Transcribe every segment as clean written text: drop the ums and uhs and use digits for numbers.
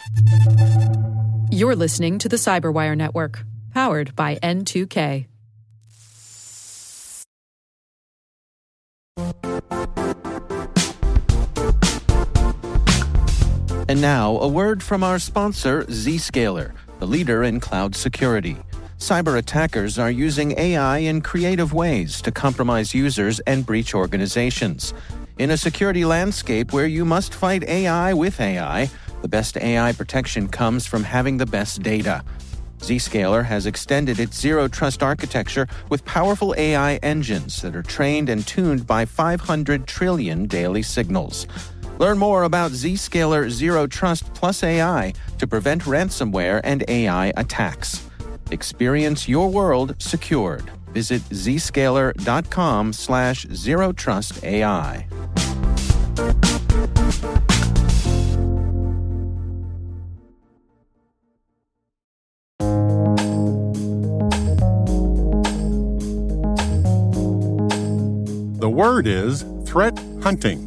You're listening to the Cyberwire Network, powered by N2K. And now, a word from our sponsor, Zscaler, the leader in cloud security. Cyber attackers are using AI in creative ways to compromise users and breach organizations. In a security landscape where you must fight AI with AI, the best AI protection comes from having the best data. Zscaler has extended its zero-trust architecture with powerful AI engines that are trained and tuned by 500 trillion daily signals. Learn more about Zscaler Zero Trust Plus AI to prevent ransomware and AI attacks. Experience your world secured. Visit zscaler.com/zerotrustai. The word is threat hunting.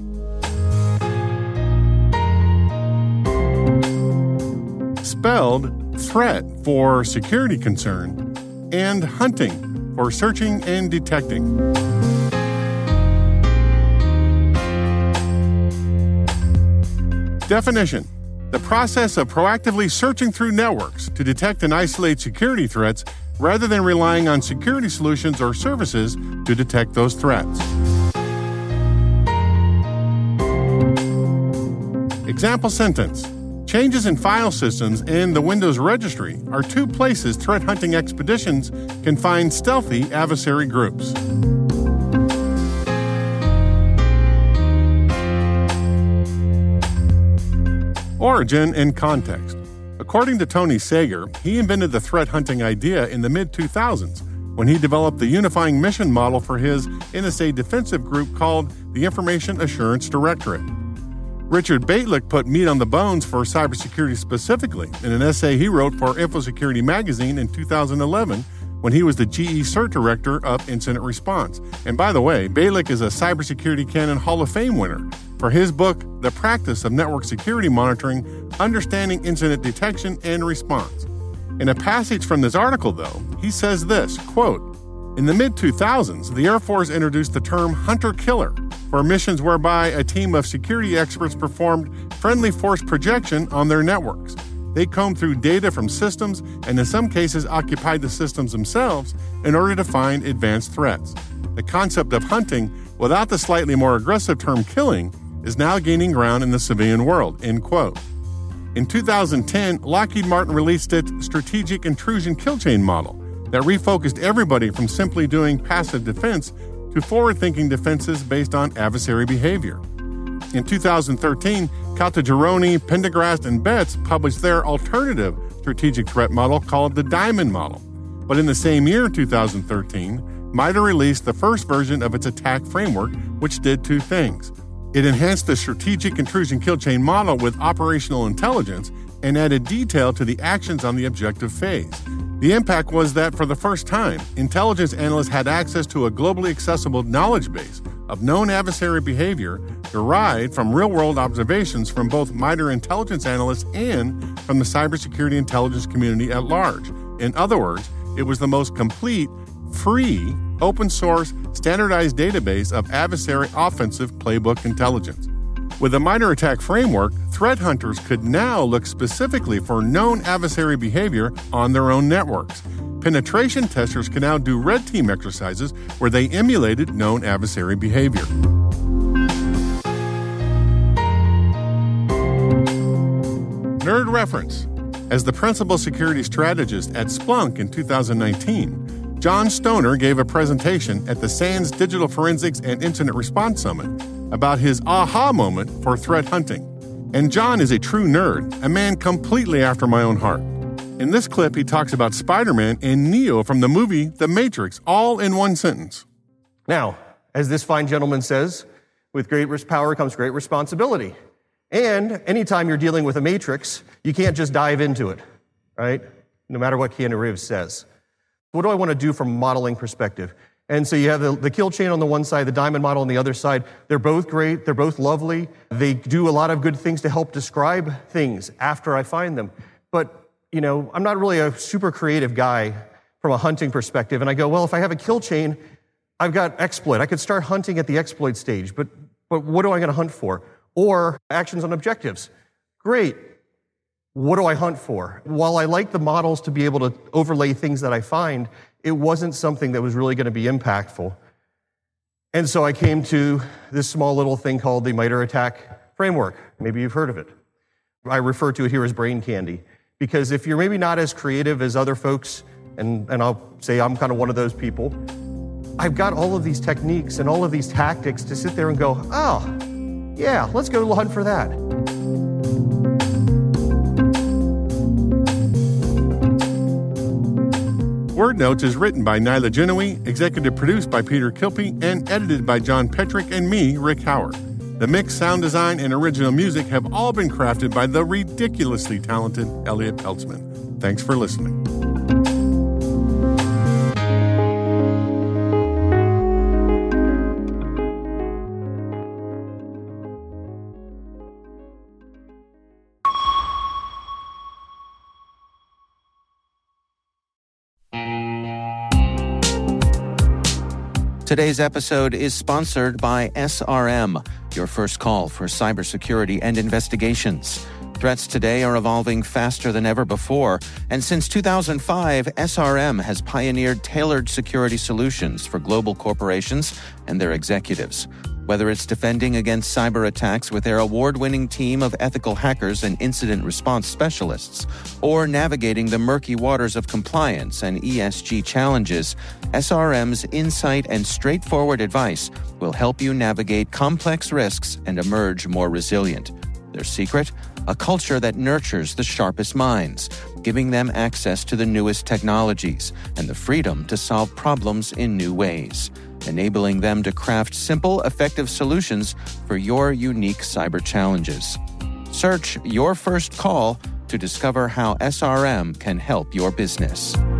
Spelled threat for security concern and hunting for searching and detecting. Definition: the process of proactively searching through networks to detect and isolate security threats rather than relying on security solutions or services to detect those threats. Example sentence: changes in file systems and the Windows registry are two places threat hunting expeditions can find stealthy adversary groups. Origin and context. According to Tony Sager, he invented the threat hunting idea in the mid-2000s when he developed the unifying mission model for his NSA defensive group called the Information Assurance Directorate. Richard Baitlick put meat on the bones for cybersecurity specifically in an essay he wrote for InfoSecurity magazine in 2011 when he was the GE CERT Director of Incident Response. And by the way, Baitlick is a Cybersecurity Canon Hall of Fame winner for his book, The Practice of Network Security Monitoring, Understanding Incident Detection and Response. In a passage from this article, though, he says this, quote, "In the mid-2000s, the Air Force introduced the term hunter-killer for missions whereby a team of security experts performed friendly force projection on their networks. They combed through data from systems and in some cases occupied the systems themselves in order to find advanced threats. The concept of hunting, without the slightly more aggressive term killing, is now gaining ground in the civilian world," end quote. In 2010, Lockheed Martin released its Strategic Intrusion Kill Chain model that refocused everybody from simply doing passive defense to forward-thinking defenses based on adversary behavior. In 2013, Caltagirone, Pendergrast, and Betts published their alternative strategic threat model called the Diamond Model. But in the same year, 2013, MITRE released the first version of its attack framework, which did two things. It enhanced the Strategic Intrusion Kill Chain model with operational intelligence and added detail to the actions on the objective phase. The impact was that for the first time, intelligence analysts had access to a globally accessible knowledge base of known adversary behavior derived from real-world observations from both MITRE intelligence analysts and from the cybersecurity intelligence community at large. In other words, it was the most complete, free, open-source, standardized database of adversary offensive playbook intelligence. With the MITRE ATT&CK framework, threat hunters could now look specifically for known adversary behavior on their own networks. Penetration testers can now do red team exercises where they emulated known adversary behavior. Nerd reference. As the principal security strategist at Splunk in 2019, John Stoner gave a presentation at the SANS Digital Forensics and Incident Response Summit about his aha moment for threat hunting. And John is a true nerd, a man completely after my own heart. In this clip, he talks about Spider-Man and Neo from the movie The Matrix, all in one sentence. Now, as this fine gentleman says, with great power comes great responsibility. And anytime you're dealing with a matrix, you can't just dive into it, right? No matter what Keanu Reeves says. What do I want to do from a modeling perspective? And so you have the kill chain on the one side, the diamond model on the other side. They're both great. They're both lovely. They do a lot of good things to help describe things after I find them. But, I'm not really a super creative guy from a hunting perspective. And I go, well, if I have a kill chain, I've got exploit. I could start hunting at the exploit stage, but what am I going to hunt for? Or actions on objectives. Great. What do I hunt for? While I like the models to be able to overlay things that I find, it wasn't something that was really going to be impactful. And so I came to this small little thing called the MITRE ATT&CK framework. Maybe you've heard of it. I refer to it here as brain candy, because if you're maybe not as creative as other folks, and I'll say I'm kind of one of those people, I've got all of these techniques and all of these tactics to sit there and go, oh, yeah, let's go hunt for that. Word Notes is written by Nyla Genoe, executive produced by Peter Kilpie, and edited by John Petrick and me, Rick Howard. The mix, sound design, and original music have all been crafted by the ridiculously talented Elliot Peltzman. Thanks for listening. Today's episode is sponsored by SRM, your first call for cybersecurity and investigations. Threats today are evolving faster than ever before, and since 2005, SRM has pioneered tailored security solutions for global corporations and their executives. Whether it's defending against cyber attacks with their award-winning team of ethical hackers and incident response specialists, or navigating the murky waters of compliance and ESG challenges, SRM's insight and straightforward advice will help you navigate complex risks and emerge more resilient. Their secret? A culture that nurtures the sharpest minds, giving them access to the newest technologies and the freedom to solve problems in new ways, enabling them to craft simple, effective solutions for your unique cyber challenges. Search Your First Call to discover how SRM can help your business.